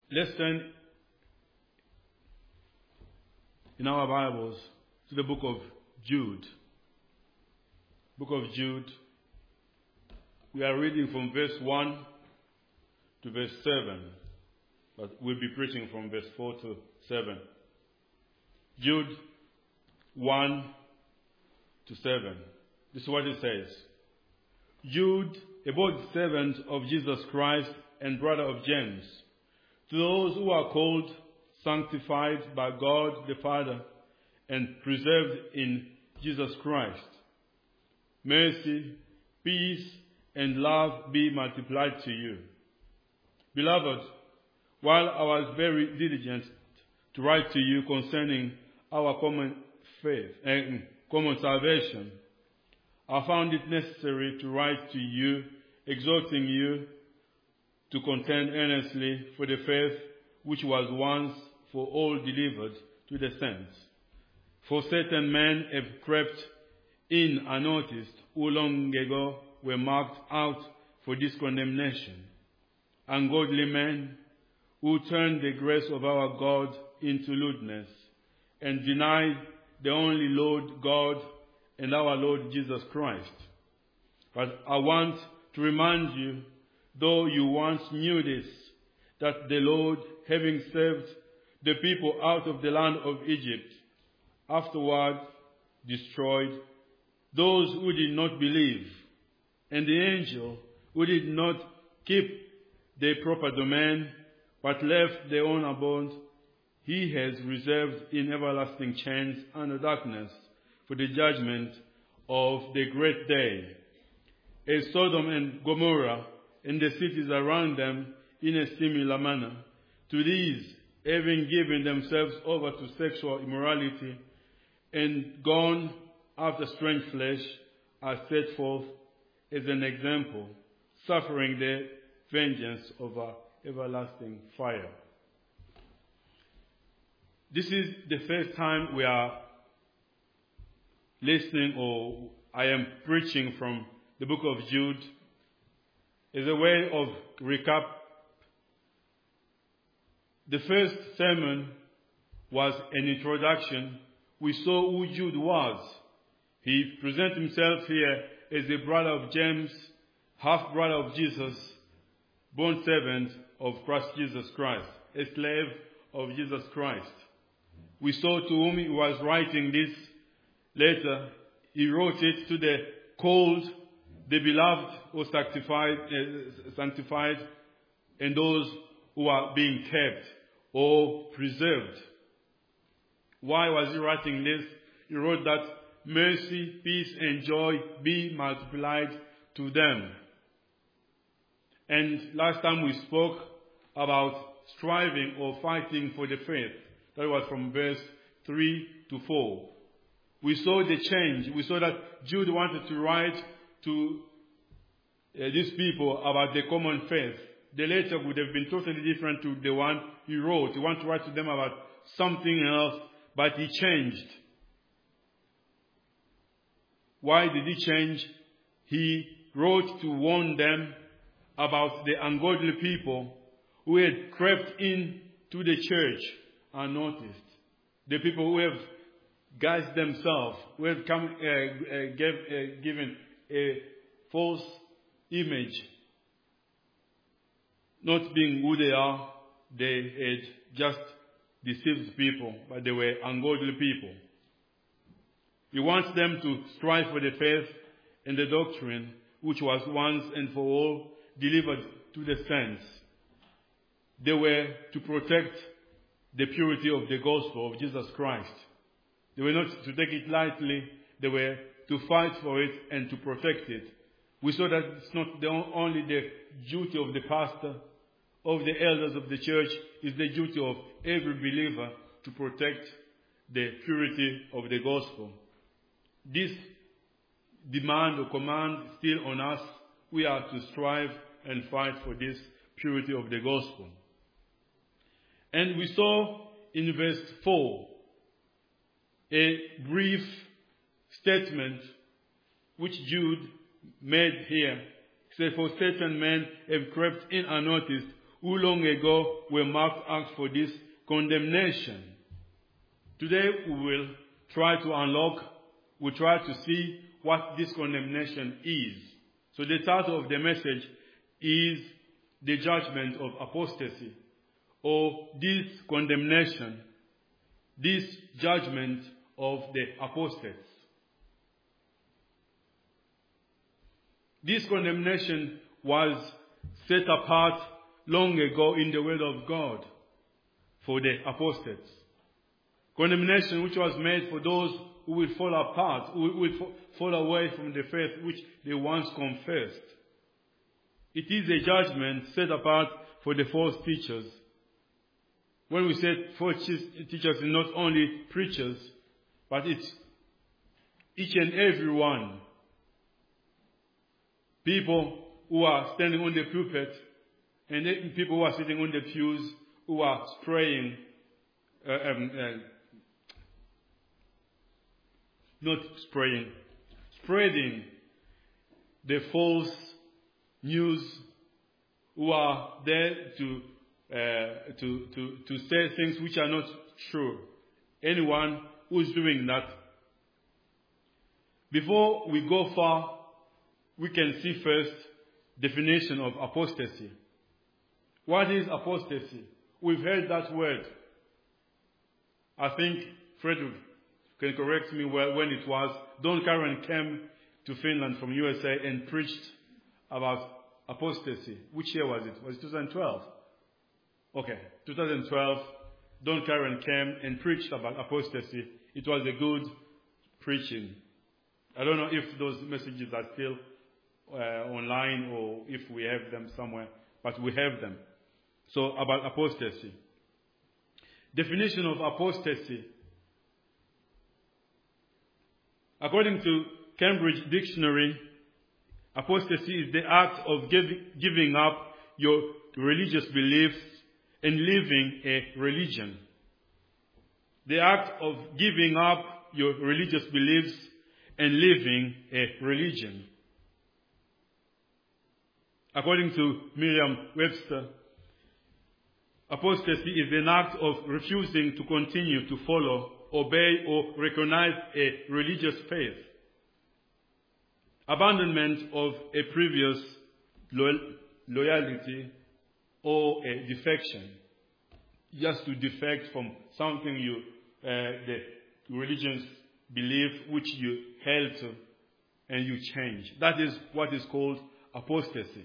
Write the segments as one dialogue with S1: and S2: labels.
S1: Let's turn in our Bibles to the book of Jude. Book of Jude. We are reading from verse 1 to verse 7, but we'll be preaching from verse 4 to 7. Jude 1 to 7. This is what it says. Jude, a bond servant of Jesus Christ and brother of James, to those who are called, sanctified by God the Father, and preserved in Jesus Christ. Mercy, peace, and love be multiplied to you. Beloved, while I was very diligent to write to you concerning our common faith and common salvation, I found it necessary to write to you, exhorting you to contend earnestly for the faith which was once for all delivered to the saints. For certain men have crept in unnoticed, who long ago were marked out for this condemnation. Ungodly men who turned the grace of our God into lewdness and denied the only Lord God and our Lord Jesus Christ. But I want to remind you, though you once knew this, that the Lord, having saved the people out of the land of Egypt, afterward destroyed those who did not believe, and the angel who did not keep their proper domain, but left their own abode, he has reserved in everlasting chains under darkness for the judgment of the great day. As Sodom and Gomorrah and the cities around them in a similar manner, to these, having given themselves over to sexual immorality and gone after strange flesh, are set forth as an example, suffering the vengeance of everlasting fire. This is the first time we are listening, or I am preaching from the book of Jude. As a way of recap, the first sermon was an introduction. We saw who Jude was. He presents himself here as a brother of James, half-brother of Jesus, bond servant of Christ Jesus Christ, a slave of Jesus Christ. We saw to whom he was writing this letter. He wrote it to the called, the beloved, or sanctified, and those who are being kept or preserved. Why was he writing this? He wrote that mercy, peace, and joy be multiplied to them. And last time we spoke about striving or fighting for the faith. That was from verse 3 to 4. We saw the change. We saw that Jude wanted to write to these people about the common faith. The letter would have been totally different to the one he wrote. He wanted to write to them about something else, but he changed. Why did he change? He wrote to warn them about the ungodly people who had crept into the church unnoticed. The people who have guised themselves, who have given a false image. Not being who they are, they had just deceived people, but they were ungodly people. He wants them to strive for the faith and the doctrine which was once and for all delivered to the saints. They were to protect the purity of the gospel of Jesus Christ. They were not to take it lightly. They were to fight for it and to protect it. We saw that it's not only the duty of the pastor, of the elders of the church, it's the duty of every believer to protect the purity of the gospel. This demand or command still on us. We are to strive and fight for this purity of the gospel. And we saw in verse 4 a brief statement which Jude made here. He said, for certain men have crept in unnoticed, who long ago were marked out for this condemnation. Today we will try to unlock, we'll try to see what this condemnation is. So the title of the message is The Judgment of Apostasy, or this condemnation, this judgment of the apostates. This condemnation was set apart long ago in the Word of God for the apostates. Condemnation which was made for those who will fall apart, who will fall away from the faith which they once confessed. It is a judgment set apart for the false teachers. When we say false teachers, it's not only preachers, but it's each and every one. People who are standing on the pulpit and people who are sitting on the pews who are spreading the false news, who are there to say things which are not true. Anyone who is doing that. Before we go far, we can see first definition of apostasy. What is apostasy? We've heard that word. I think Frederick can correct me when it was. Don Karen came to Finland from USA and preached about apostasy. Which year was it? Was it 2012? Okay, 2012. Don Karen came and preached about apostasy. It was a good preaching. I don't know if those messages are still online or if we have them somewhere, but we have them. So about apostasy. Definition of apostasy. According to Cambridge Dictionary, apostasy is the act of giving up your religious beliefs and living a religion. The act of giving up your religious beliefs and living a religion. According to Merriam-Webster, apostasy is an act of refusing to continue to follow, obey, or recognize a religious faith. Abandonment of a previous loyalty or a defection. Just to defect from something the religion's belief which you held to and you change. That is what is called apostasy.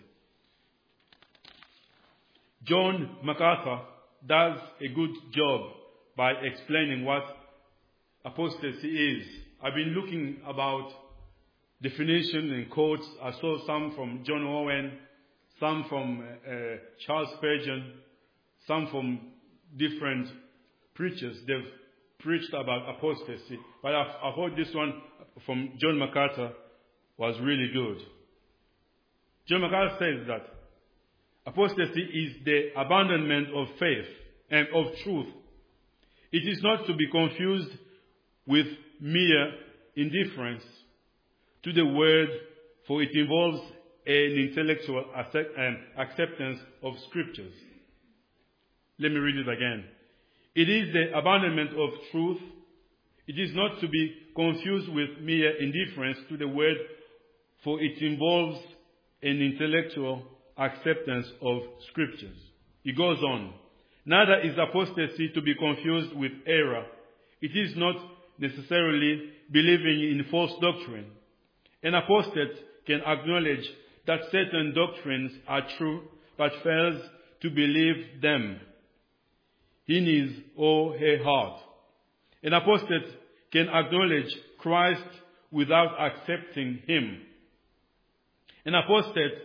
S1: John MacArthur does a good job by explaining what apostasy is. I've been looking about definition and quotes. I saw some from John Owen, some from Charles Spurgeon, some from different preachers. They've preached about apostasy. But I heard this one from John MacArthur was really good. John MacArthur says that apostasy is the abandonment of faith and of truth. It is not to be confused with mere indifference to the word, for it involves an intellectual acceptance of scriptures. Let me read it again. It is the abandonment of truth. It is not to be confused with mere indifference to the word, for it involves an intellectual acceptance of scriptures. He goes on. Neither is apostasy to be confused with error. It is not necessarily believing in false doctrine. An apostate can acknowledge that certain doctrines are true, but fails to believe them in his or her heart. An apostate can acknowledge Christ without accepting him. An apostate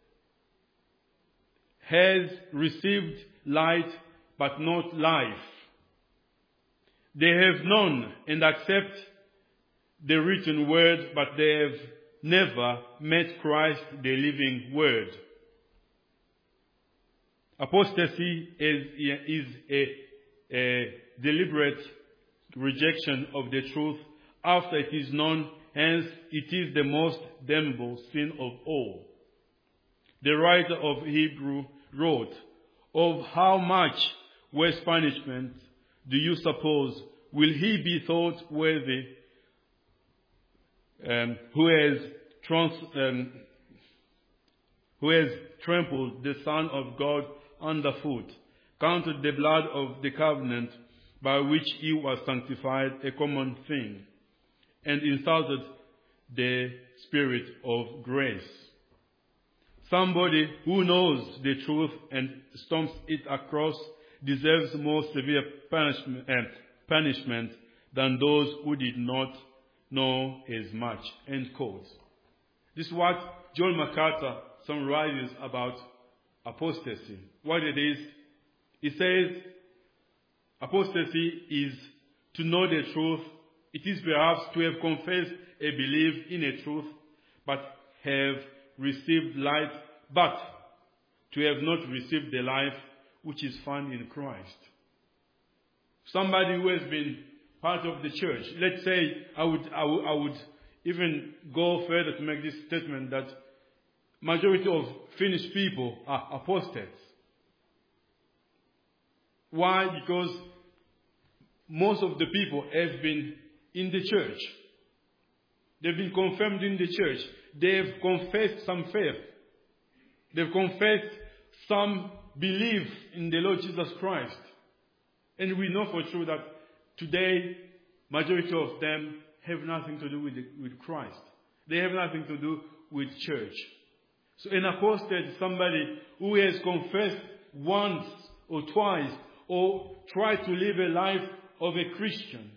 S1: has received light but not life. They have known and accept the written word, but they have never met Christ, the living word. Apostasy is a deliberate rejection of the truth after it is known, hence it is the most damnable sin of all. The writer of Hebrew wrote, of how much worse punishment do you suppose will he be thought worthy who has trampled the Son of God underfoot, counted the blood of the covenant by which he was sanctified a common thing, and insulted the Spirit of grace? Somebody who knows the truth and stomps it across deserves more severe punishment than those who did not know as much. End quote. This is what John MacArthur summarizes about apostasy. What it is, he says, apostasy is to know the truth. It is perhaps to have confessed a belief in a truth, but have received light, but to have not received the life which is found in Christ. Somebody who has been part of the church. Let's say I would even go further to make this statement that majority of Finnish people are apostates. Why? Because most of the people have been in the church. They've been confirmed in the church. They've confessed some faith. They've confessed some belief in the Lord Jesus Christ. And we know for sure that today, majority of them have nothing to do with Christ. They have nothing to do with church. So an apostate is somebody who has confessed once or twice or tried to live a life of a Christian.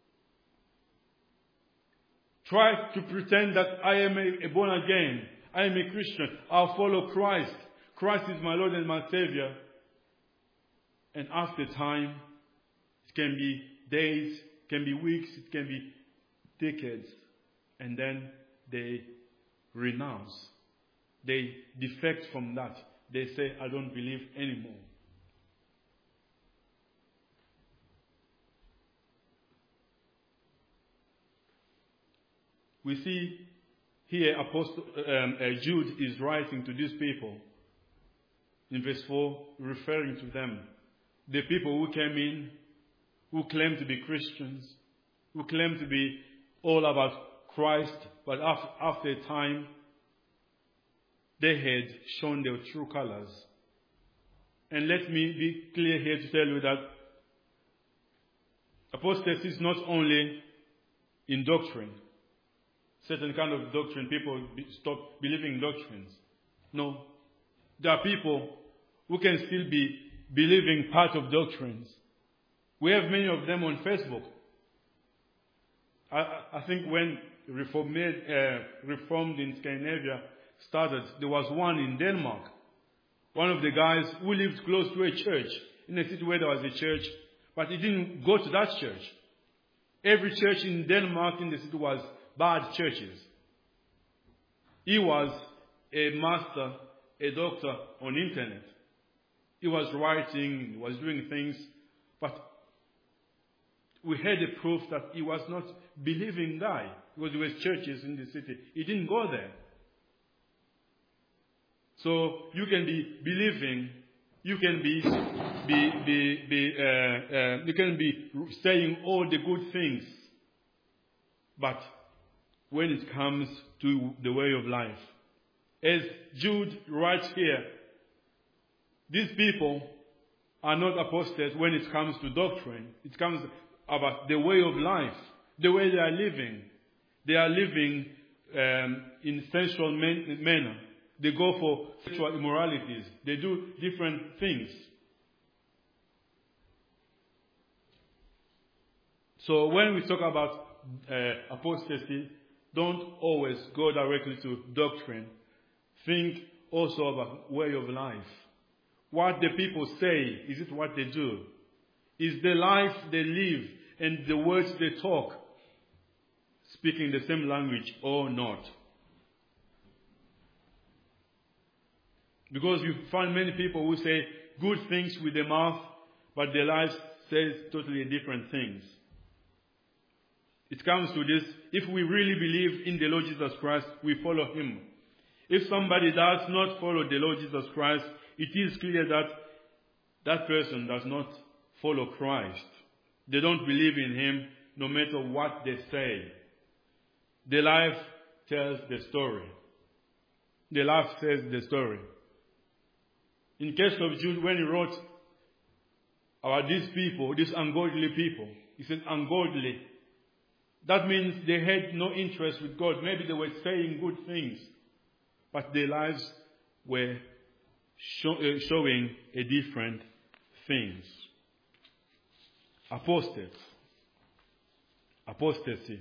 S1: Try to pretend that I am a born again. I am a Christian. I'll follow Christ. Christ is my Lord and my Savior. And after time, it can be days, it can be weeks, it can be decades. And then they renounce. They defect from that. They say, I don't believe anymore. We see here Jude is writing to these people in verse 4, referring to them. The people who came in, who claim to be Christians, who claim to be all about Christ, but after a time, they had shown their true colors. And let me be clear here to tell you that apostasy is not only in doctrine. Certain kind of doctrine, people stop believing doctrines. No. There are people who can still be believing part of doctrines. We have many of them on Facebook. I think when Reformed in Scandinavia started, there was one in Denmark. One of the guys who lived close to a church, in a city where there was a church, but he didn't go to that church. Every church in Denmark in the city was bad churches. He was a master, a doctor on internet. He was writing, he was doing things, but we had a proof that he was not believing guy, because there were churches in the city. He didn't go there. So you can be believing, you can be saying all the good things, but when it comes to the way of life, as Jude writes here, these people are not apostates when it comes to doctrine. It comes about the way of life, the way they are living. They are living in sensual manner. They go for sexual immoralities. They do different things. So when we talk about apostasy, don't always go directly to doctrine. Think also about way of life. What the people say, is it what they do? Is the life they live and the words they talk speaking the same language or not? Because you find many people who say good things with their mouth, but their lives says totally different things. It comes to this: if we really believe in the Lord Jesus Christ, we follow Him. If somebody does not follow the Lord Jesus Christ, it is clear that that person does not follow Christ. They don't believe in Him no matter what they say. Their life tells the story. Their life says the story. In case of Jude, when he wrote about these people, these ungodly people, he said ungodly. That means they had no interest with God. Maybe they were saying good things, but their lives were showing a different things. Apostasy.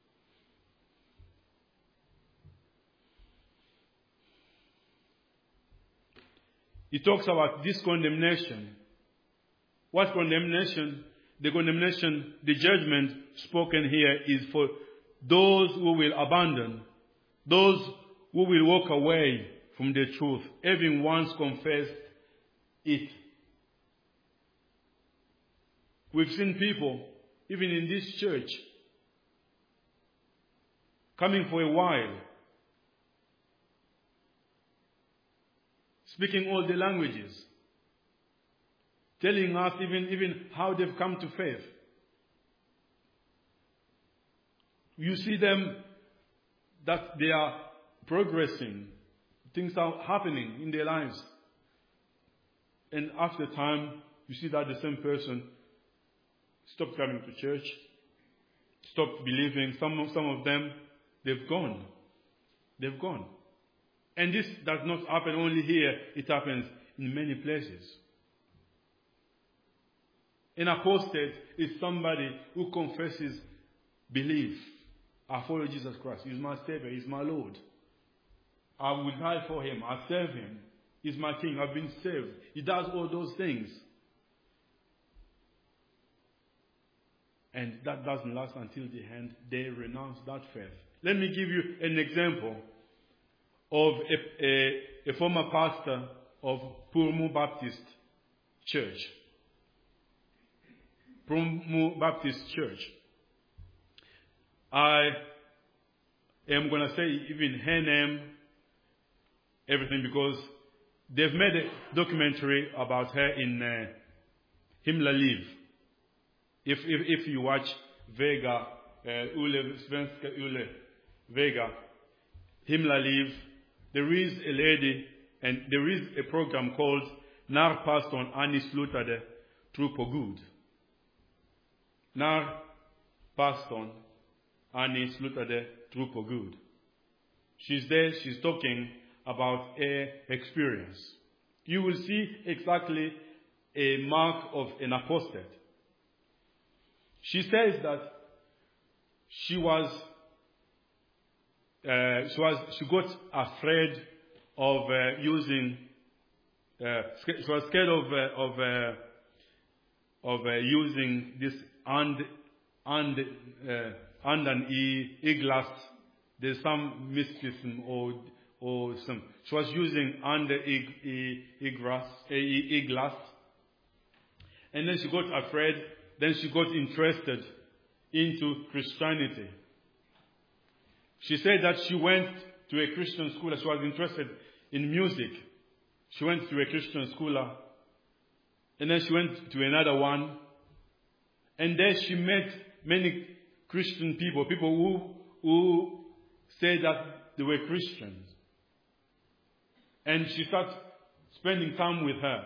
S1: He talks about this condemnation. What condemnation? The condemnation, the judgment spoken here is for those who will abandon, those who will walk away from the truth, having once confessed it. We've seen people, even in this church, coming for a while, speaking all the languages, telling us even how they've come to faith. You see them that they are progressing. Things are happening in their lives. And after time, you see that the same person stopped coming to church, stopped believing. Some of them, they've gone. They've gone. And this does not happen only here. It happens in many places. An apostate is somebody who confesses belief. I follow Jesus Christ. He's my Savior. He's my Lord. I will die for Him. I serve Him. He's my King. I've been saved. He does all those things. And that doesn't last until the end. They renounce that faith. Let me give you an example of a former pastor of Purmu Baptist Church. Purmu Baptist Church. I am going to say even her name, everything, because they've made a documentary about her in Himla Liv. If you watch Vega, Svenska Ule Vega, Himla Liv, there is a lady and there is a program called När pastorn Annie slutade tro på Gud. När pastorn Annie slutade tro på Gud. She's there, she's talking about her experience. You will see exactly a mark of an apostate. She says that she got afraid of using. She was scared of using this and an e-glass. There's some mysticism or some. She was using under e-glass, and then she got afraid. Then she got interested into Christianity. She said that she went to a Christian school. She was interested in music. She went to a Christian school. And then she went to another one. And there she met many Christian people. People who said that they were Christians. And she started spending time with her.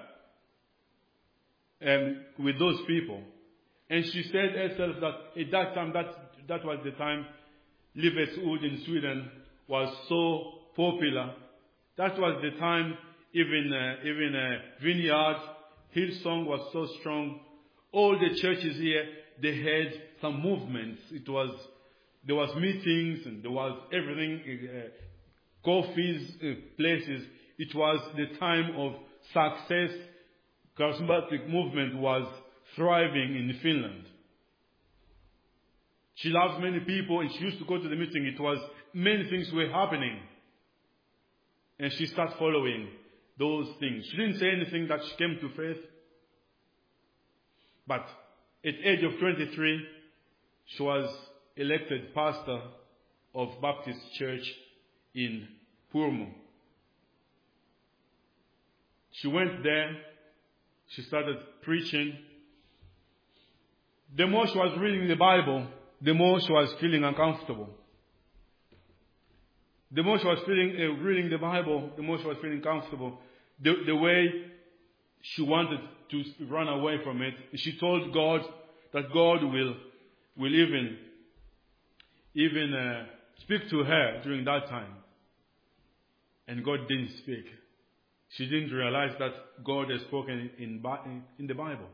S1: With those people. And she said herself that at that time, that was the time Livets Ord in Sweden was so popular. That was the time even Vineyard, Hillsong was so strong. All the churches here, they had some movements. There was meetings and there was everything, coffees, places. It was the time of success. Charismatic movement was thriving in Finland. She loves many people and she used to go to the meeting. It was many things were happening. And she started following those things. She didn't say anything that she came to faith. But at the age of 23, she was elected pastor of Baptist Church in Purmu. She went there she started preaching. The more she was reading the Bible, the more she was feeling uncomfortable. The more she was reading the Bible, the more she was feeling comfortable. The way she wanted to run away from it, she told God that God will even speak to her during that time. And God didn't speak. She didn't realize that God has spoken in the Bible.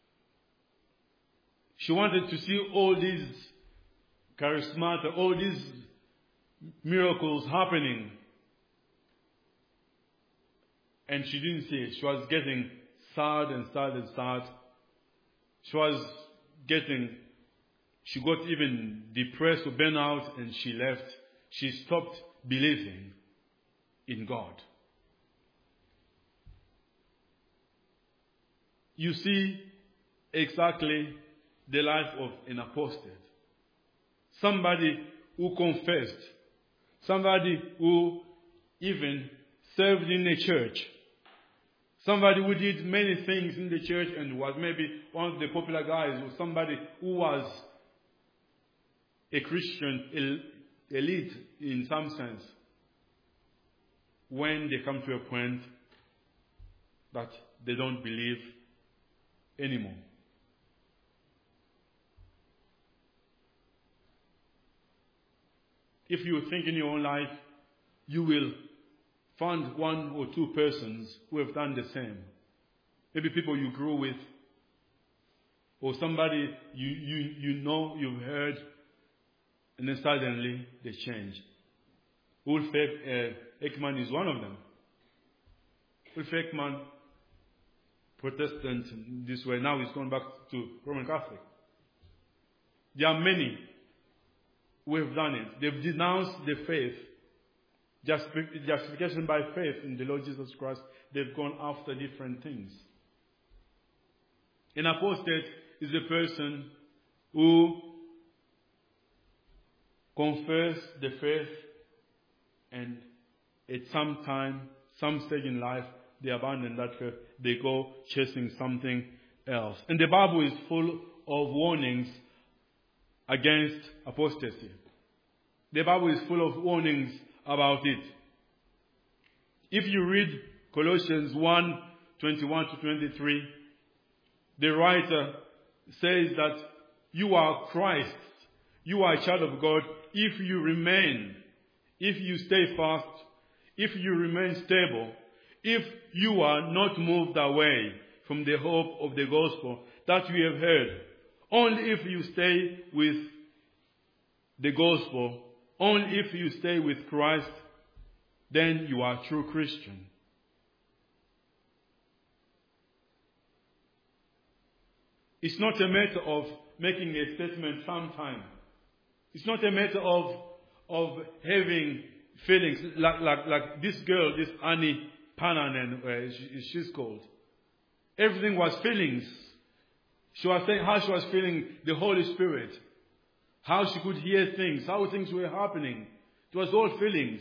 S1: She wanted to see all these charismata, all these miracles happening. And she didn't see it. She was getting sad and sad and sad. She got even depressed or burnt out, and she left. She stopped believing in God. You see exactly the life of an apostate. Somebody who confessed. Somebody who even served in the church. Somebody who did many things in the church and was maybe one of the popular guys, or somebody who was a Christian elite in some sense. When they come to a point that they don't believe anymore. If you think in your own life, you will find one or two persons who have done the same. Maybe people you grew with, or somebody you know, you've heard, and then suddenly they change. Ulf Ekman is one of them. Ulf Ekman, Protestant this way, now he's gone back to Roman Catholic. There are many who have done it. They've denounced the faith, justification by faith in the Lord Jesus Christ. They've gone after different things. An apostate is a person who confesses the faith, and at some time, some stage in life, they abandon that faith. They go chasing something else. And the Bible is full of warnings against apostasy. The Bible is full of warnings about it. If you read Colossians 1:21-23, the writer says that you are Christ's, you are a child of God if you remain, if you stay fast, if you remain stable, if you are not moved away from the hope of the gospel that you have heard. Only if you stay with the gospel, only if you stay with Christ, then you are a true Christian. It's not a matter of making a statement sometime. It's not a matter of having feelings like this girl, this Annie Pananen, she's called. Everything was feelings. She was saying how she was feeling the Holy Spirit, how she could hear things, how things were happening. It was all feelings.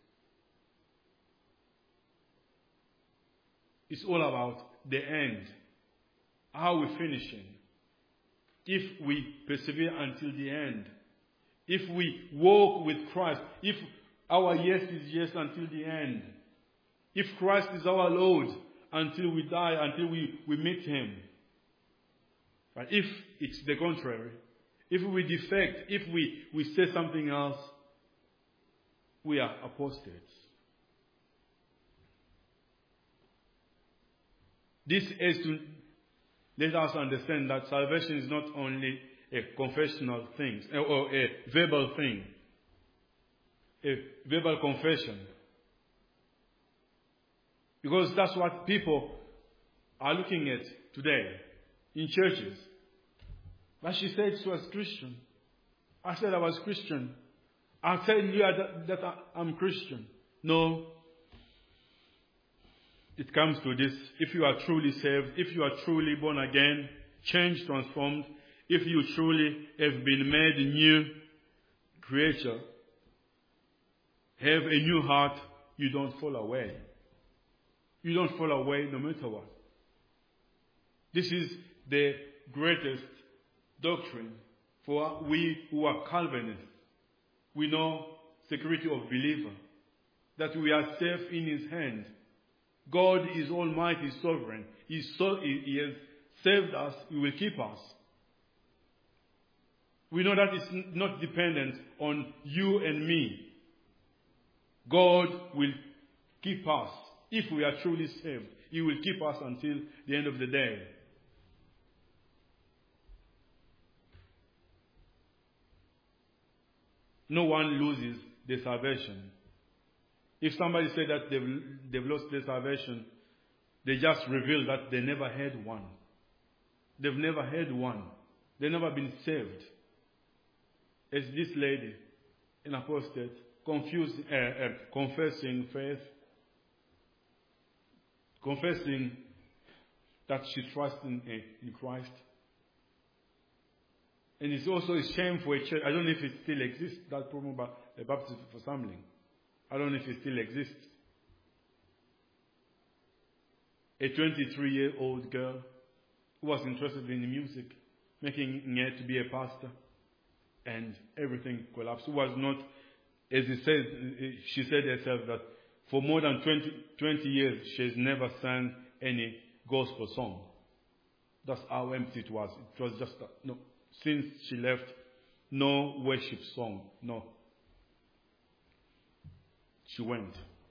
S1: It's all about the end, how we're finishing. If we persevere until the end, if we walk with Christ, if our yes is yes until the end, if Christ is our Lord until we die, until we meet Him. But if it's the contrary, if we defect, if we say something else, we are apostates. This is to let us understand that salvation is not only a confessional thing, or a verbal thing, a verbal confession. Because that's what people are looking at today in churches. But she said she was Christian. I said I was Christian. I said that I'm Christian. No. It comes to this. If you are truly saved, if you are truly born again, changed, transformed, if you truly have been made a new creature, have a new heart, you don't fall away. You don't fall away no matter what. This is the greatest doctrine for we who are Calvinists. We know security of believer, that we are safe in His hand. God is almighty, sovereign. He has saved us. He will keep us. We know that it's not dependent on you and me. God will keep us. If we are truly saved, He will keep us until the end of the day. No one loses their salvation. If somebody said that they've lost their salvation, they just reveal that they never had one. They've never had one. They've never been saved. As this lady, an apostate, confessing faith, confessing that she trusts in Christ. And it's also a shame for a church. I don't know if it still exists, that program about the Baptist Assembly. I don't know if it still exists. A 23-year-old girl who was interested in music, making it to be a pastor, and everything collapsed. Who was not, as she said herself, that for more than 20 years she has never sang any gospel song. That's how empty it was. It was just, no. Since she left, no worship song, no. She went.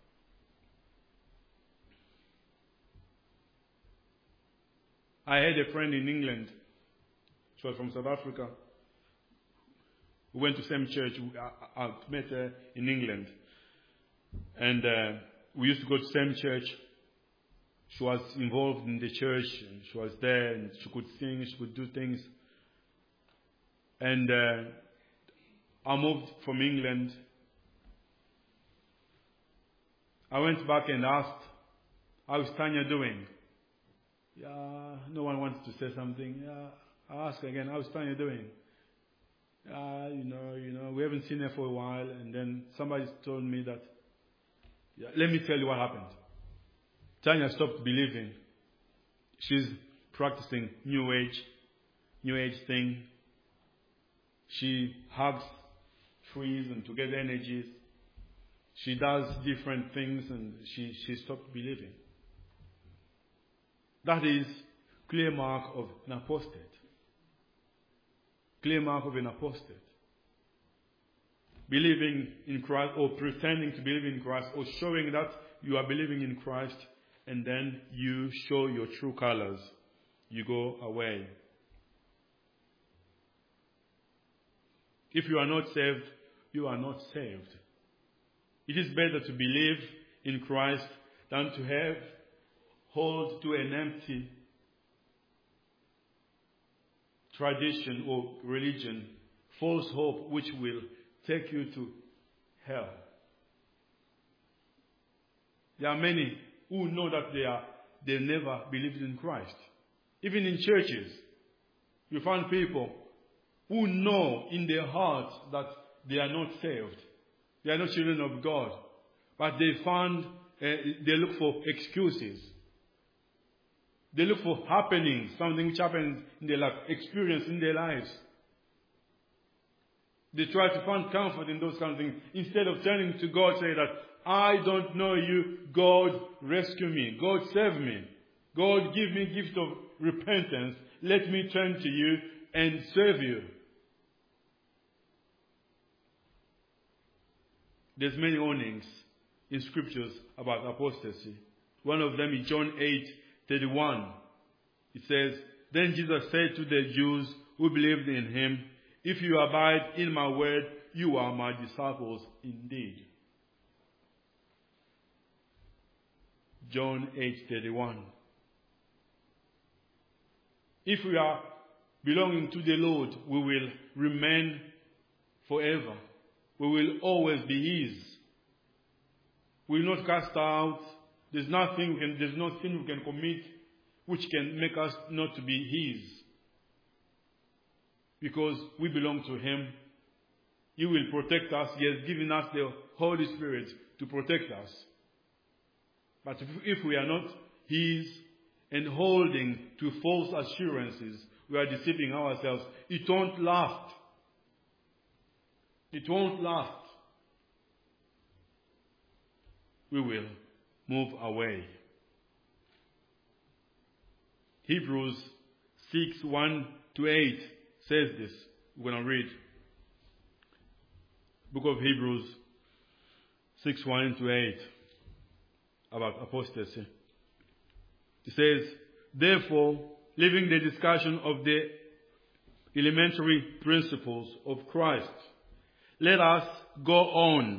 S1: I had a friend in England. She was from South Africa. We went to the same church. I met her in England. And we used to go to the same church. She was involved in the church. She was there and she could sing, she could do things. And I moved from England. I went back and asked, how's Tanya doing? Yeah, no one wanted to say something. Yeah, I asked again, how's Tanya doing? We haven't seen her for a while. And then somebody told me that, let me tell you what happened. Tanya stopped believing. She's practicing New Age thing. She hugs trees and to get energies. She does different things and she stopped believing. That is clear mark of an apostate. Clear mark of an apostate. Believing in Christ or pretending to believe in Christ or showing that you are believing in Christ and then you show your true colors. You go away. If you are not saved, you are not saved. It is better to believe in Christ than to hold to an empty tradition or religion, false hope, which will take you to hell. There are many who know that they never believed in Christ. Even in churches, you find people who know in their hearts that they are not saved. They are not children of God. But they look for excuses. They look for happenings, something which happens in their life, experience in their lives. They try to find comfort in those kind of things. Instead of turning to God, say that, I don't know you, God rescue me, God save me. God give me gift of repentance. Let me turn to you and serve you. There's many warnings in scriptures about apostasy. One of them is John 8:31. It says, Then Jesus said to the Jews who believed in him, If you abide in my word, you are my disciples indeed. John 8:31. If we are belonging to the Lord, we will remain forever. We will always be His. We will not cast out. There's no sin we can commit which can make us not to be His. Because we belong to Him. He will protect us. He has given us the Holy Spirit to protect us. But if we are not His, and holding to false assurances, we are deceiving ourselves. It won't last. It won't last. We will move away. Hebrews 6:1-8 says this. We're going to read. Book of Hebrews 6:1-8 about apostasy. It says, therefore, leaving the discussion of the elementary principles of Christ, let us go on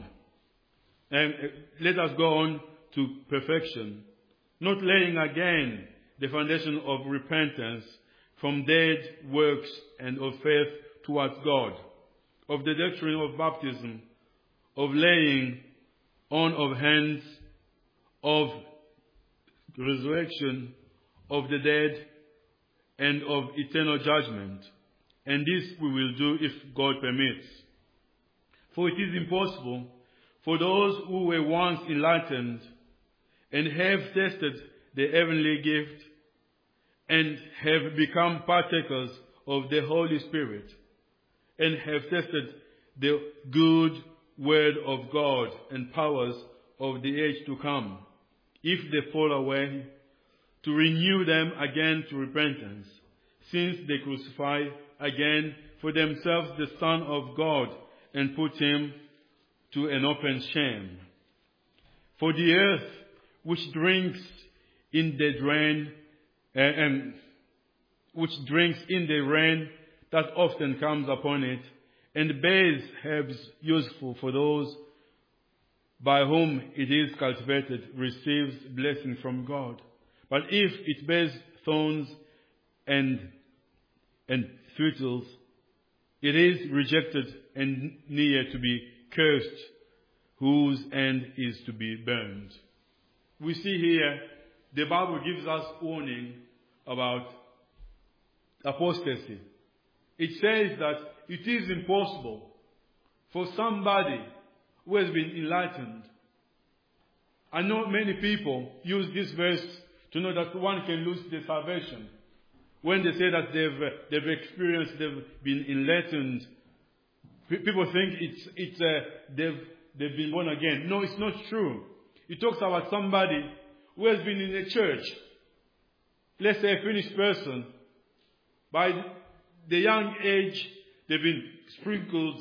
S1: to perfection, not laying again the foundation of repentance from dead works and of faith towards God, of the doctrine of baptism, of laying on of hands, of resurrection of the dead, and of eternal judgment. And this we will do if God permits. For it is impossible for those who were once enlightened and have tasted the heavenly gift and have become partakers of the Holy Spirit and have tested the good word of God and powers of the age to come, if they fall away, to renew them again to repentance, since they crucify again for themselves the Son of God and put him to an open shame. For the earth which drinks in the rain that often comes upon it, and bears herbs useful for those by whom it is cultivated, receives blessing from God. But if it bears thorns and thistles, it is rejected and near to be cursed, whose end is to be burned. We see here, the Bible gives us warning about apostasy. It says that it is impossible for somebody who has been enlightened. I know many people use this verse to know that one can lose their salvation. When they say that they've been enlightened, people think they've been born again. No, it's not true. It talks about somebody who has been in a church. Let's say a finished person. By the young age, they've been sprinkled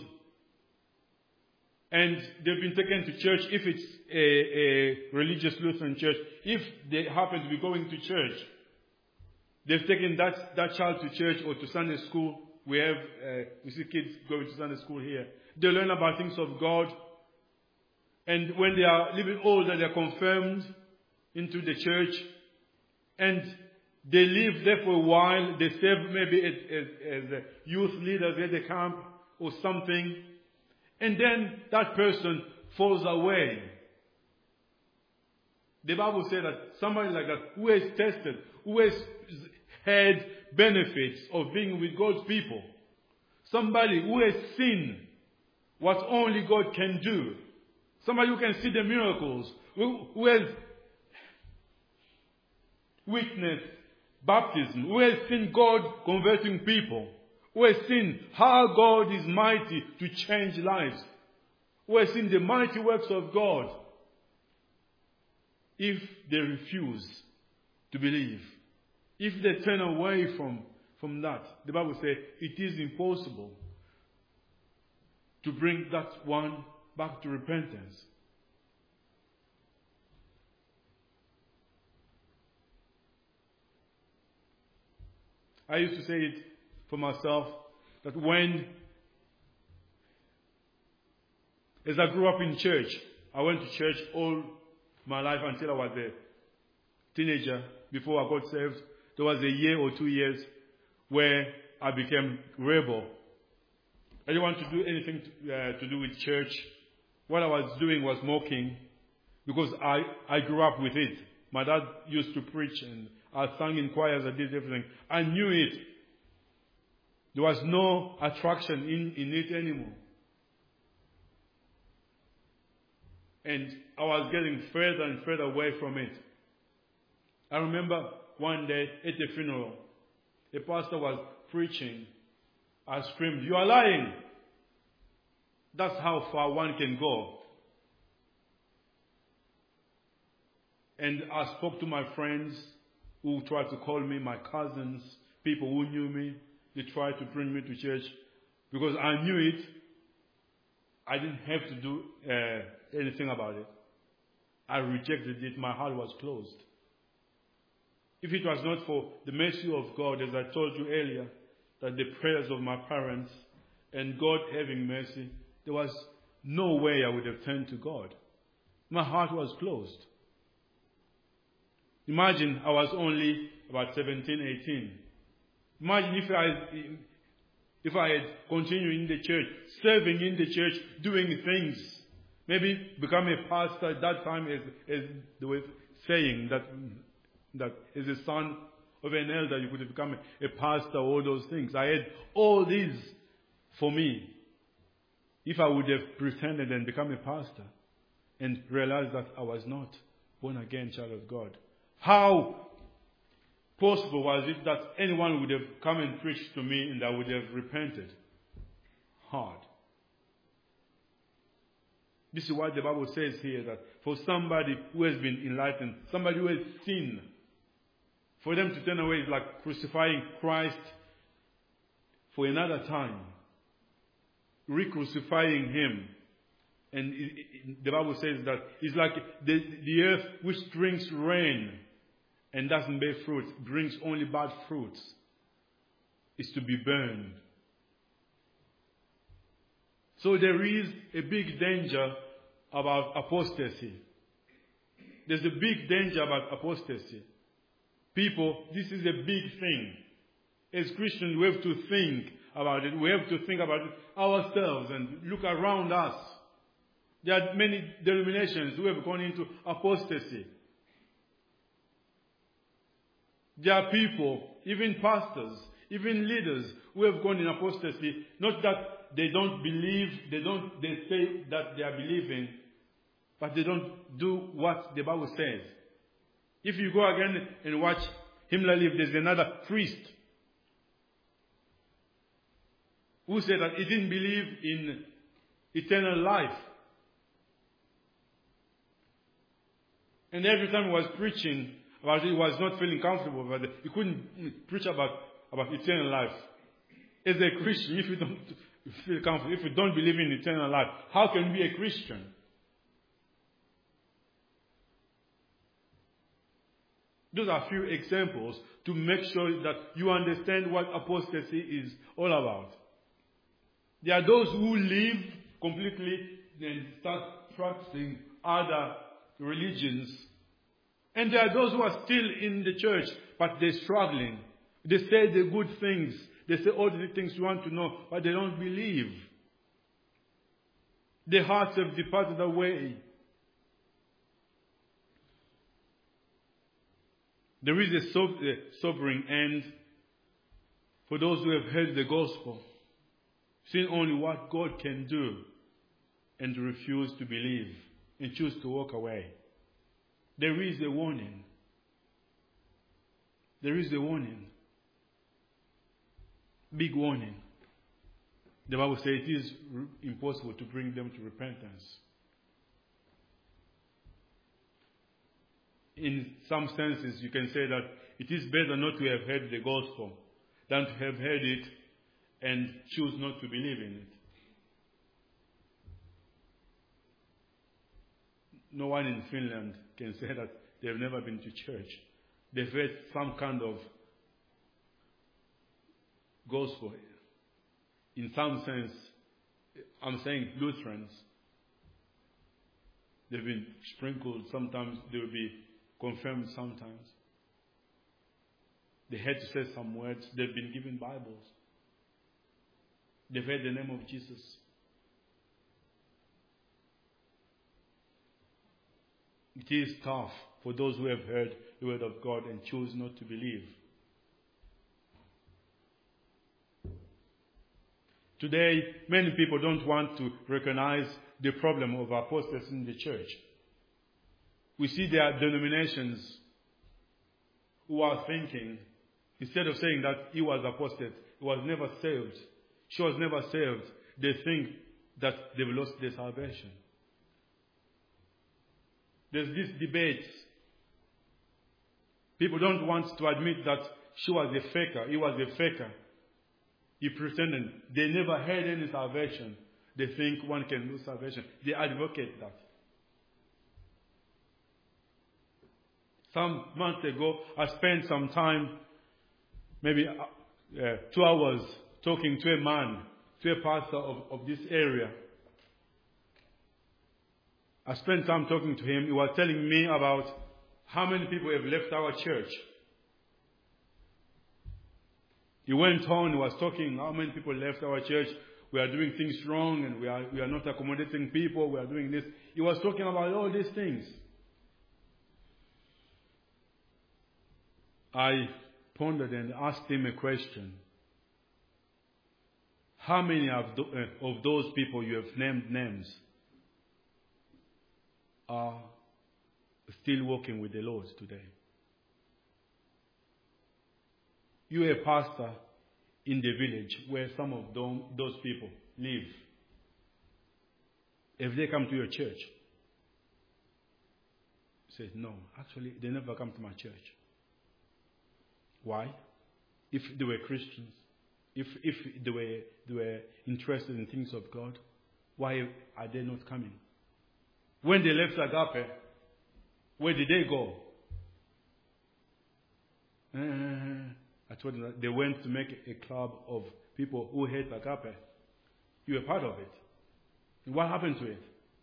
S1: and they've been taken to church. If it's a religious Lutheran church, if they happen to be going to church, they've taken that child to church or to Sunday school. We see kids going to Sunday school here. They learn about things of God. And when they are a little bit older, they are confirmed into the church. And they live there for a while. They serve maybe as youth leaders at the camp or something. And then that person falls away. The Bible says that somebody like that who has tested, who has had benefits of being with God's people, somebody who has seen what only God can do, somebody who can see the miracles, who has witnessed baptism, who has seen God converting people, who has seen how God is mighty to change lives, who has seen the mighty works of God. If they refuse to believe, if they turn away from that, the Bible says it is impossible to bring that one back to repentance. I used to say it for myself that as I grew up in church, I went to church all my life until I was a teenager. Before I got saved, there was a year or 2 years where I became rebel. I didn't want to do anything to do with church. What I was doing was mocking, because I grew up with it. My dad used to preach and I sang in choirs, I did everything. I knew it. There was no attraction in it anymore. And I was getting further and further away from it. I remember one day at a funeral. A pastor was preaching. I screamed, "You are lying!" That's how far one can go. And I spoke to my friends who tried to call me, my cousins, people who knew me. They tried to bring me to church because I knew it. I didn't have to do anything about it. I rejected it. My heart was closed. If it was not for the mercy of God, as I told you earlier, that the prayers of my parents and God having mercy, there was no way I would have turned to God. My heart was closed. Imagine I was only about 17, 18. Imagine if I had continued in the church, serving in the church, doing things, maybe become a pastor at that time, as they were saying that as a son of an elder you could have become a pastor, all those things. I had all these for me. If I would have pretended and become a pastor and realized that I was not born again child of God, how possible was it that anyone would have come and preached to me and I would have repented? Hard. This is what the Bible says here, that for somebody who has been enlightened, somebody who has sinned, for them to turn away is like crucifying Christ for another time, re-crucifying Him. And the Bible says that it's like the earth which drinks rain and doesn't bear fruit, brings only bad fruits, is to be burned. So there is a big danger about apostasy. There's a big danger about apostasy. People, this is a big thing. As Christians, we have to think about it. We have to think about it ourselves and look around us. There are many denominations who have gone into apostasy. There are people, even pastors, even leaders, who have gone in apostasy. Not that they don't believe, they say that they are believing, but they don't do what the Bible says. If you go again and watch Himmler Live, there's another priest who said that he didn't believe in eternal life. And every time he was preaching about it, he was not feeling comfortable about it. He couldn't preach about eternal life. As a Christian, if you don't feel comfortable, if you don't believe in eternal life, how can you be a Christian? Those are a few examples to make sure that you understand what apostasy is all about. There are those who leave completely and start practicing other religions. And there are those who are still in the church, but they're struggling. They say the good things. They say all the things you want to know, but they don't believe. Their hearts have departed away. There is a sobering end for those who have heard the gospel, seeing only what God can do, and refuse to believe and choose to walk away. There is a warning. There is a warning. Big warning. The Bible says it is impossible to bring them to repentance. In some senses, you can say that it is better not to have heard the gospel than to have heard it and choose not to believe in it. No one in Finland can say that they've never been to church. They've heard some kind of gospel. In some sense, I'm saying Lutherans. They've been sprinkled. Sometimes they will be confirmed sometimes. They had to say some words. They've been given Bibles. They've heard the name of Jesus. It is tough for those who have heard the word of God and choose not to believe. Today, many people don't want to recognize the problem of apostasy in the church. We see there are denominations who are thinking, instead of saying that he was apostate, he was never saved, she was never saved, they think that they've lost their salvation. There's this debate. People don't want to admit that she was a faker, he was a faker. He pretended. They never had any salvation. They think one can lose salvation. They advocate that. Some months ago, I spent some time, maybe 2 hours, talking to a man, to a pastor of this area. I spent time talking to him. He was telling me about how many people have left our church. He went on, he was talking how many people left our church. We are doing things wrong and we are not accommodating people. We are doing this. He was talking about all these things. I pondered and asked him a question. How many of those people you have named names are still walking with the Lord today? You are a pastor in the village where some of those people live. If they come to your church, he says, no, actually they never come to my church. Why? If they were Christians, if they were interested in things of God, why are they not coming? When they left Agape, where did they go? I told them that they went to make a club of people who hate Agape. You were part of it. And what happened to it?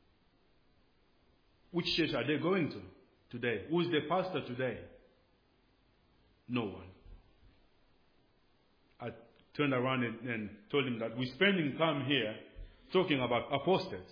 S1: Which church are they going to today? Who is the pastor today? No one. I turned around and told him that we're spending time here talking about apostates.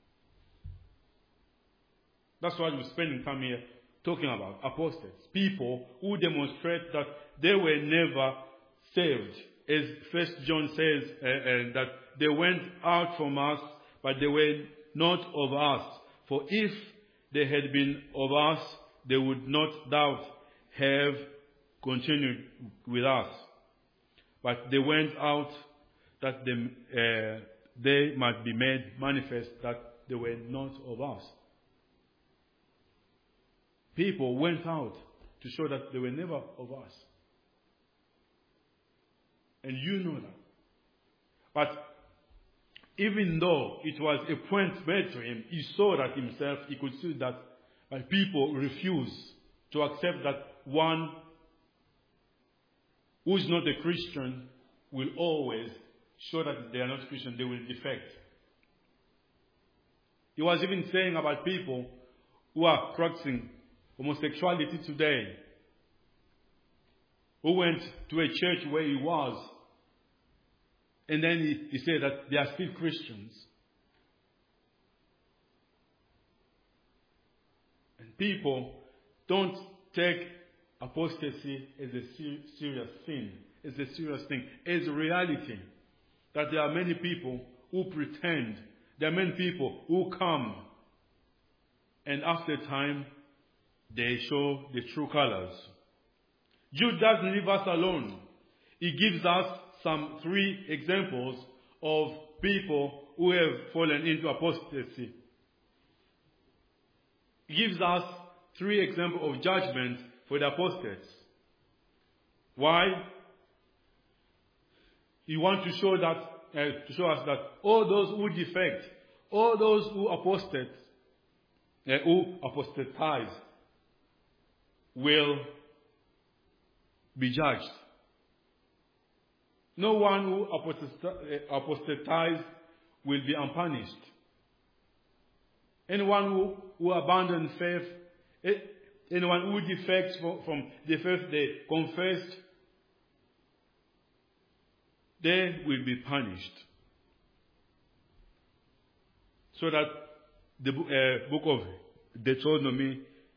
S1: That's why we're spending time here talking about apostates. People who demonstrate that they were never saved. As 1 John says, that they went out from us, but they were not of us. For if they had been of us, they would not doubt have continued with us. But they went out that they might be made manifest that they were not of us. People went out to show that they were never of us. And you know that. But even though it was a point made to him, he saw that himself, he could see that people refuse to accept that one who is not a Christian will always show that they are not Christian, they will defect. He was even saying about people who are practicing homosexuality today, who went to a church where he was, and then he said that they are still Christians. And people don't take apostasy as a serious thing, as a serious thing, as a reality. That there are many people who pretend, there are many people who come, and after time, they show the true colors. Jude doesn't leave us alone. He gives us some 3 examples of people who have fallen into apostasy. He gives us 3 examples of judgment for the apostates. Why? He wants to show us that all those who defect, all those who apostatize, will be judged. No one who apostatizes will be unpunished. Anyone who abandons faith, anyone who defects from the faith they confessed, they will be punished. So that the book of Deuteronomy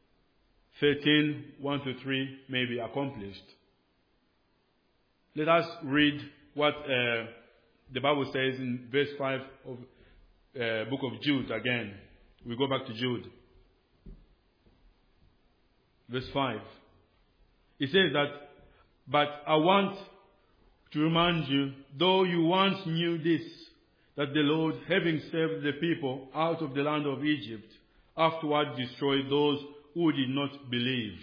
S1: 13:1-3 may be accomplished. Let us read what the Bible says in verse 5 of book of Jude again. We go back to Jude. Verse 5. It says that, but I want to remind you, though you once knew this, that the Lord, having saved the people out of the land of Egypt, afterward destroyed those who did not believe.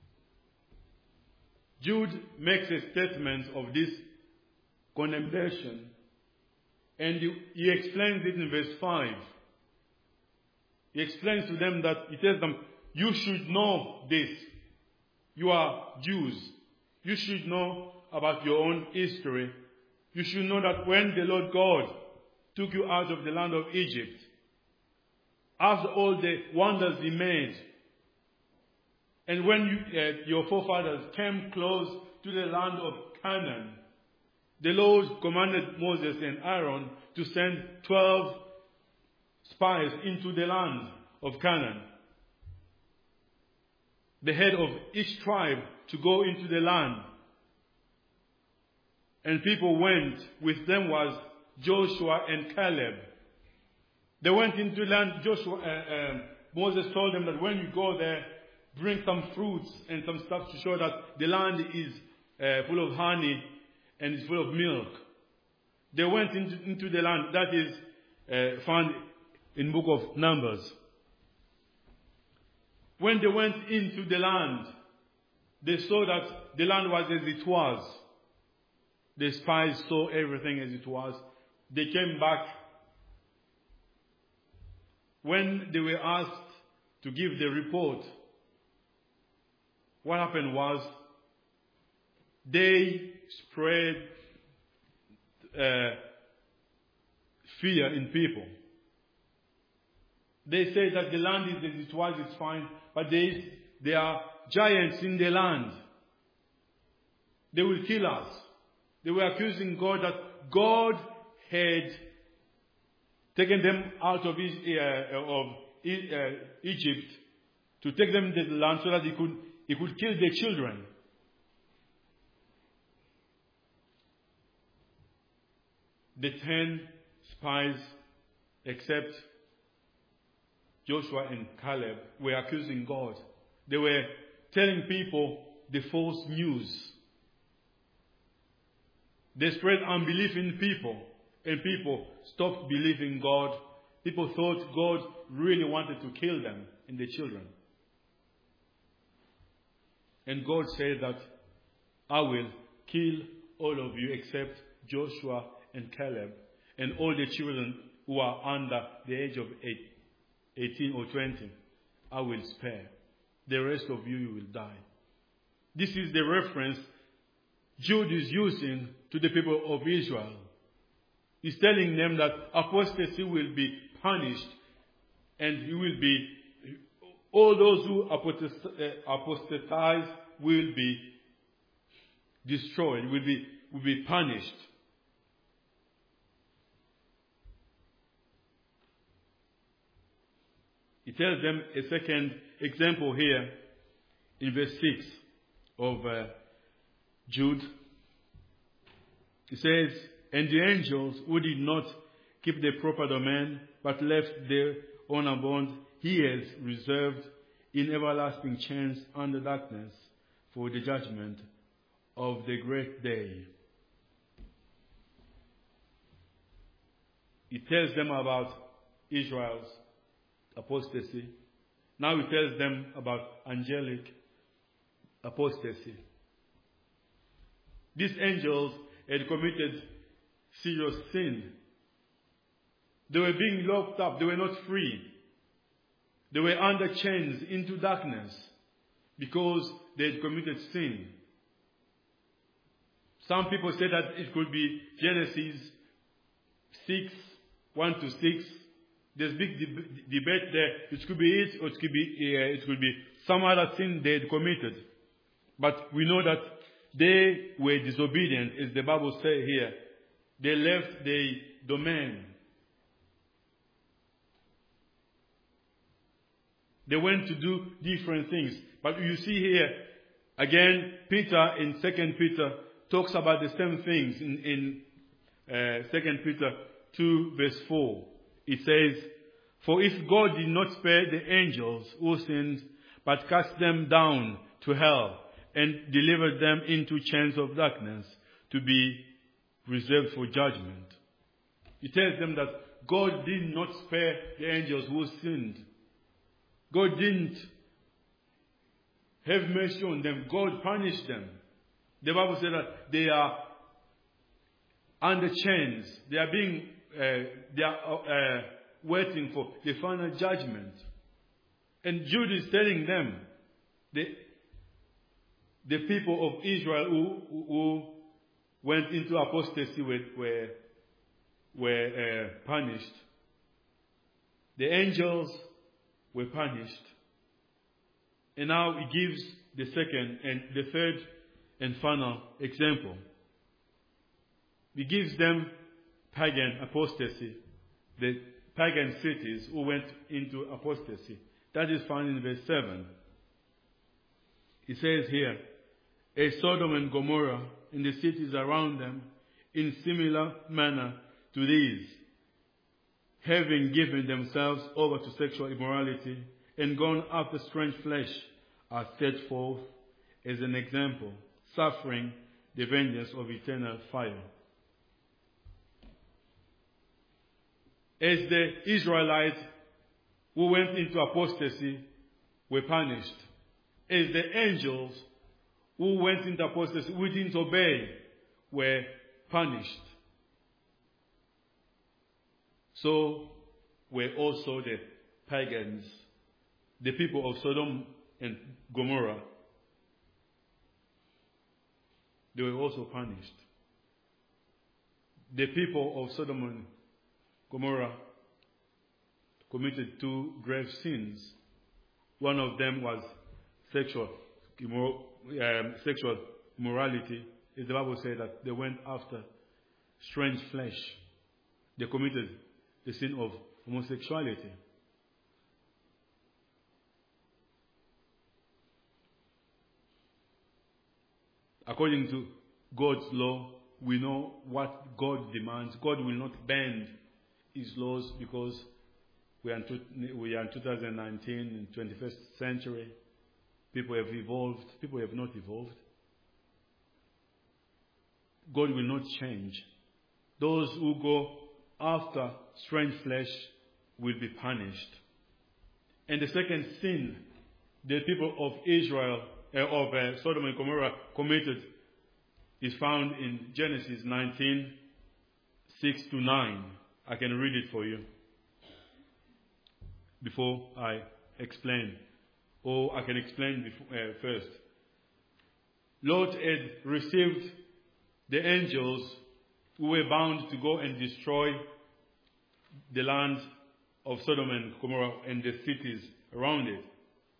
S1: Jude makes a statement of this condemnation, and he explains it in verse 5. He explains to them that, he tells them, you should know this. You are Jews. You should know about your own history. You should know that when the Lord God took you out of the land of Egypt, after all the wonders He made, and when your forefathers came close to the land of Canaan, the Lord commanded Moses and Aaron to send 12 spies into the land of Canaan. The head of each tribe to go into the land. And people went. With them was Joshua and Caleb. They went into the land. Moses told them that when you go there, bring some fruits and some stuff to show that the land is full of honey and is full of milk. They went into the land. That is found in the book of Numbers. When they went into the land, they saw that the land was as it was. The spies saw everything as it was. They came back. When they were asked to give the report, what happened was they spread fear in people. They say that the land is as it was, it's fine, but there are giants in the land. They will kill us. They were accusing God that God had taken them out of Egypt to take them to the land so that He could kill their children. The 10 spies, except Joshua and Caleb, were accusing God. They were telling people the false news. They spread unbelief in people, and people stopped believing God. People thought God really wanted to kill them and their children. And God said that, I will kill all of you except Joshua and Caleb and all the children who are under the age of 18 or 20. I will spare. The rest of you will die. This is the reference Jude is using to the people of Israel. He's telling them that apostasy will be punished, and it will be, all those who apostatize will be destroyed, will be punished. He tells them a second example here in verse 6 of Jude. He says, and the angels who did not keep the proper domain, but left their honor bond, He has reserved in everlasting chains under darkness for the judgment of the great day. He tells them about Israel's apostasy. Now He tells them about angelic apostasy. These angels had committed serious sin. They were being locked up. They were not free. They were under chains into darkness because they had committed sin. Some people say that it could be Genesis 6, 1 to 6. There's big debate there. It could be it, or it could be some other sin they had committed. But we know that they were disobedient, as the Bible says here. They left their domain. They went to do different things. But you see here, again, Peter in 2 Peter talks about the same things in 2 Peter 2 verse 4. It says, for if God did not spare the angels who sinned, but cast them down to hell, and delivered them into chains of darkness to be reserved for judgment. He tells them that God did not spare the angels who sinned. God didn't have mercy on them. God punished them. The Bible said that they are under chains. They are waiting for the final judgment. And Jude is telling them, the people of Israel who went into apostasy were punished. The angels were punished. And now he gives the second and the third and final example. He gives them pagan apostasy, the pagan cities who went into apostasy. That is found in verse 7. He says here, as Sodom and Gomorrah and the cities around them, in similar manner to these, having given themselves over to sexual immorality and gone after strange flesh, are set forth as an example, suffering the vengeance of eternal fire. As the Israelites who went into apostasy were punished, as the angels who went into apostasy, who didn't obey, were punished, so were also the pagans, the people of Sodom and Gomorrah. They were also punished. The people of Sodom and Gomorrah committed two grave sins. One of them was sexual immorality. As the Bible said that they went after strange flesh. They committed the sin of homosexuality. According to God's law, we know what God demands. God will not bend His laws because we are in 2019, in 21st century. People have evolved. People have not evolved. God will not change. Those who go after strange flesh will be punished. And the second sin the people of Israel, of Sodom and Gomorrah committed is found in Genesis 19, 6-9. I can read it for you before I explain. Or I can explain first. Lot had received the angels who were bound to go and destroy the land of Sodom and Gomorrah and the cities around it.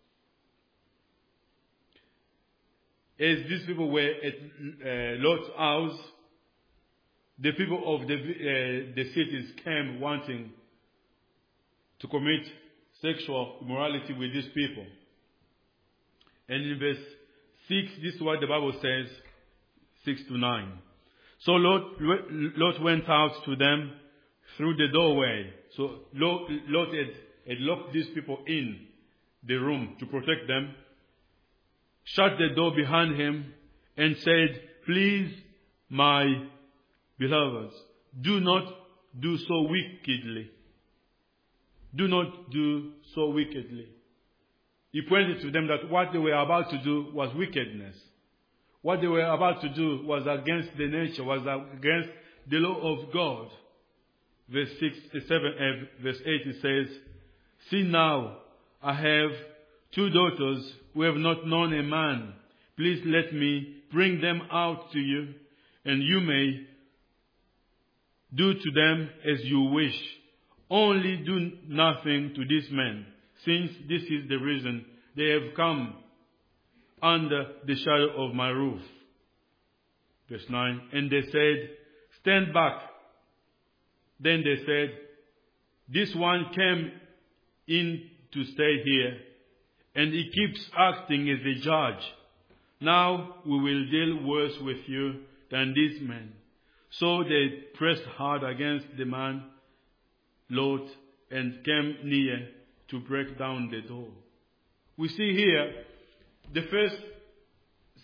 S1: As these people were at Lot's house, the people of the cities came wanting to commit sexual immorality with these people. And in verse 6, this is what the Bible says, 6-9. So Lot went out to them through the doorway. So Lot had locked these people in the room to protect them, shut the door behind him, and said, "Please, my beloveds, do not do so wickedly. Do not do so wickedly." He pointed to them that what they were about to do was wickedness. What they were about to do was against the nature, was against the law of God. Verse 8 it says, "See now, I have 2 daughters who have not known a man. Please let me bring them out to you, and you may do to them as you wish. Only do nothing to these men, since this is the reason they have come under the shadow of my roof." Verse 9, and they said, "Stand back." Then they said, "This one came in to stay here, and he keeps acting as a judge. Now we will deal worse with you than these men." So they pressed hard against the man Lot and came near to break down the door. We see here the first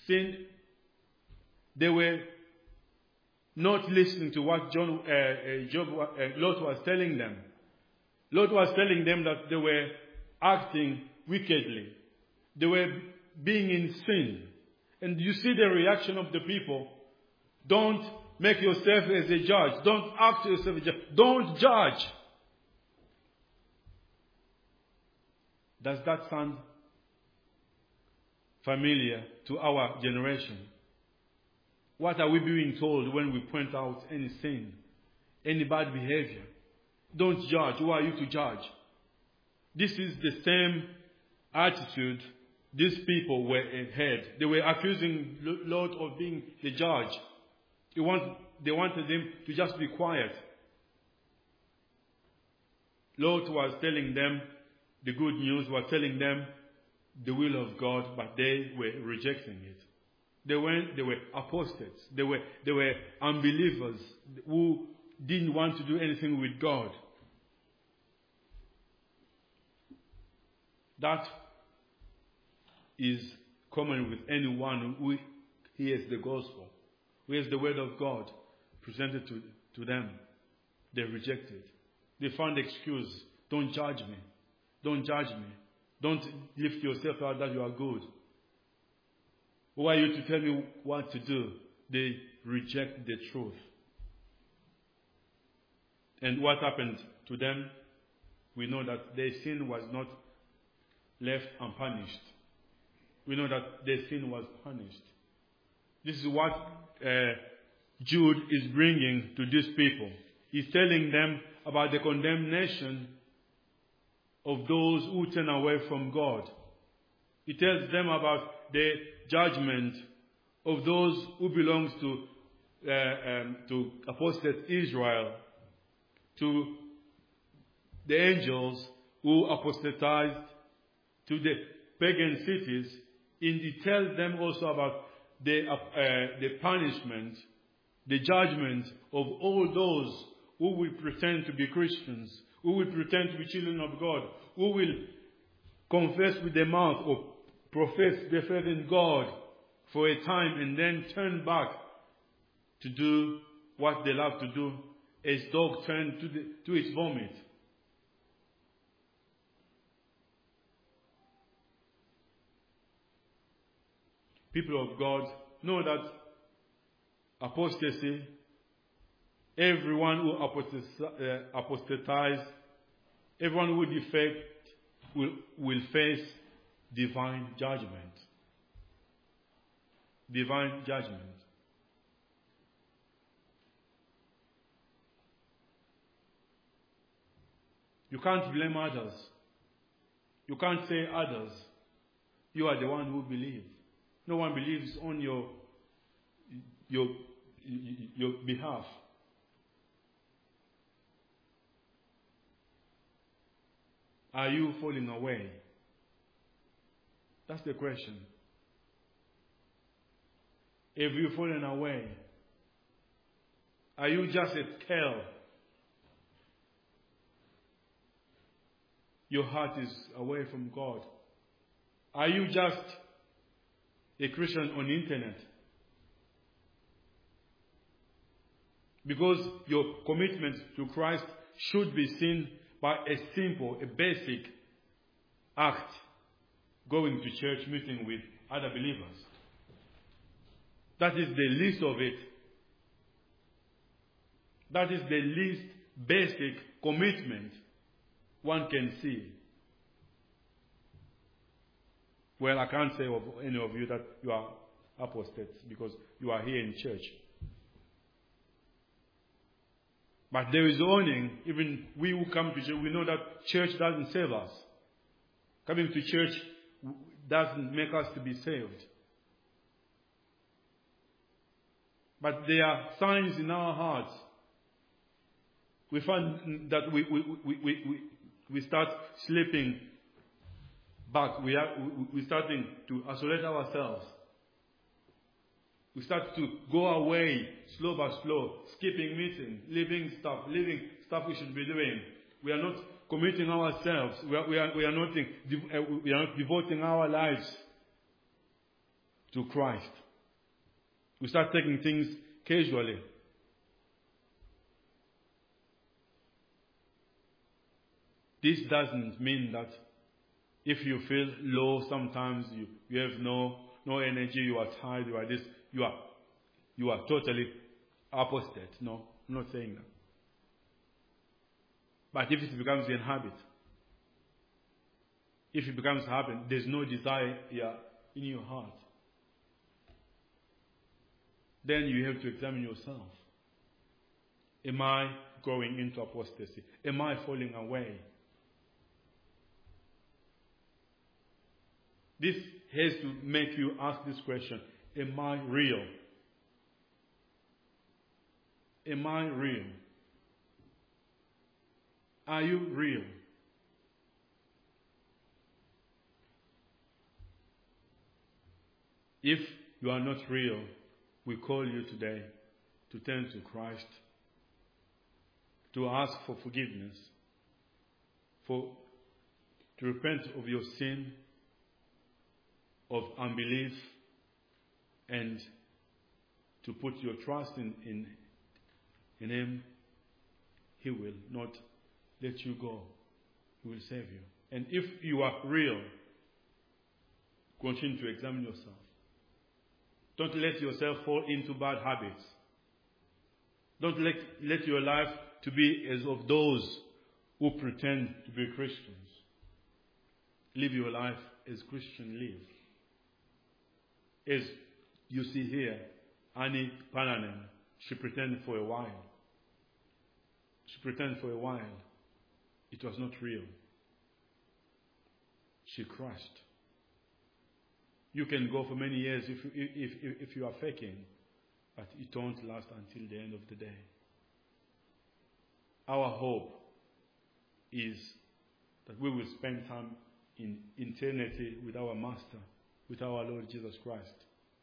S1: sin, they were not listening to what Lot was telling them. Lot was telling them that they were acting wickedly. They were being in sin. And you see the reaction of the people. Don't make yourself as a judge. Don't act yourself as a judge. Don't judge. Does that sound familiar to our generation? What are we being told when we point out any sin, any bad behavior? Don't judge. Who are you to judge? This is the same attitude these people had. They were accusing Lot of being the judge. They wanted him to just be quiet. Lot was telling them the good news, was telling them the will of God, but they were rejecting it. They were apostates. They were unbelievers who didn't want to do anything with God. That is common with anyone who hears the gospel, who hears the word of God presented to them. They reject it. They find excuse. Don't judge me. Don't judge me. Don't lift yourself out that you are good. Who are you to tell me what to do? They reject the truth. And what happened to them? We know that their sin was not left unpunished. We know that their sin was punished. This is what Jude is bringing to these people. He's telling them about the condemnation of those who turn away from God. He tells them about the judgment of those who belong to apostate Israel, to the angels who apostatized, to the pagan cities. And he tells them also about the punishment, the judgment of all those who will pretend to be Christians, who will pretend to be children of God, who will confess with their mouth or profess their faith in God for a time and then turn back to do what they love to do, as dog turned to its vomit. People of God know that apostasy, everyone who apostatizes, everyone who defects will face divine judgment. Divine judgment. You can't blame others. You can't say others. You are the one who believes. No one believes on your behalf. Are you falling away? That's the question. Have you fallen away? Are you just a tail? Your heart is away from God. Are you just a Christian on the internet? Because your commitment to Christ should be seen by a simple, a basic act, going to church, meeting with other believers. That is the least of it. That is the least basic commitment one can see. Well, I can't say of any of you that you are apostates because you are here in church. But there is warning. Even we who come to church, we know that church doesn't save us. Coming to church doesn't make us to be saved. But there are signs in our hearts. We find that we start slipping back. We're starting to isolate ourselves. We start to go away slow by slow, skipping meetings, leaving stuff we should be doing. We are not committing ourselves. We are not devoting our lives to Christ. We start taking things casually. This doesn't mean that if you feel low, sometimes you have no energy, you are tired, you are this, you are totally apostate. No, I'm not saying that. But if it becomes a habit, if it becomes a habit, there's no desire here in your heart, then you have to examine yourself. Am I going into apostasy? Am I falling away? This has to make you ask this question: am I real? Am I real? Are you real? If you are not real, we call you today to turn to Christ, to ask for forgiveness, to repent of your sin, of unbelief, and to put your trust in Him. He will not let you go. He will save you. And if you are real, continue to examine yourself. Don't let yourself fall into bad habits. Don't let your life to be as of those who pretend to be Christians. Live your life as Christians live. As you see here, Annie Pananen, she pretended for a while. It was not real. She crashed. You can go for many years if you are faking, but it don't last until the end of the day. Our hope is that we will spend time in eternity with our Master, with our Lord Jesus Christ.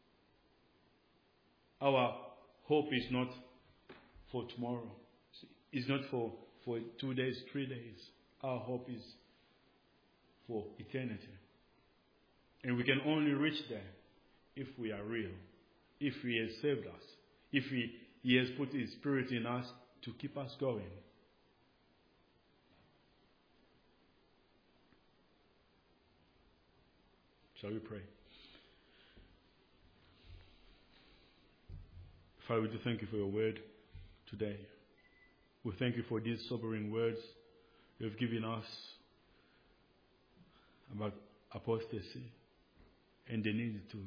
S1: Our hope is not for tomorrow. It's not for 2 days, 3 days. Our hope is for eternity. And we can only reach there if we are real, if He has saved us, if He has put His Spirit in us to keep us going. Shall we pray? Father, we do thank You for Your word today. We thank You for these sobering words You have given us about apostasy and the need to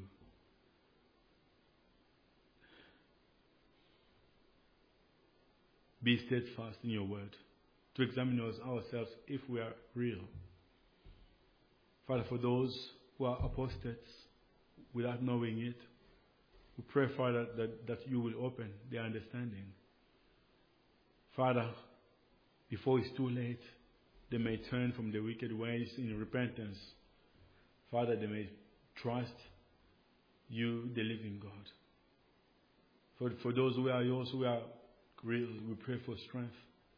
S1: be steadfast in Your word, to examine ourselves if we are real. Father, for those who are apostates without knowing it, we pray, Father, that You will open their understanding. Father, before it's too late, they may turn from the wicked ways in repentance. Father, they may trust You, the living God. For those who are Yours, who are real, we pray for strength.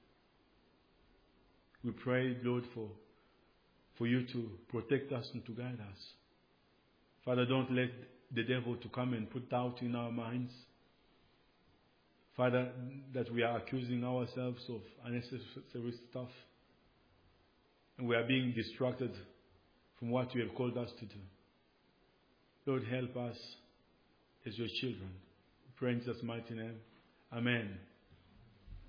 S1: We pray, Lord, for You to protect us and to guide us. Father, don't let the devil to come and put doubt in our minds. Father, that we are accusing ourselves of unnecessary stuff, and we are being distracted from what You have called us to do. Lord, help us as Your children. We pray in Jesus' mighty name. Amen.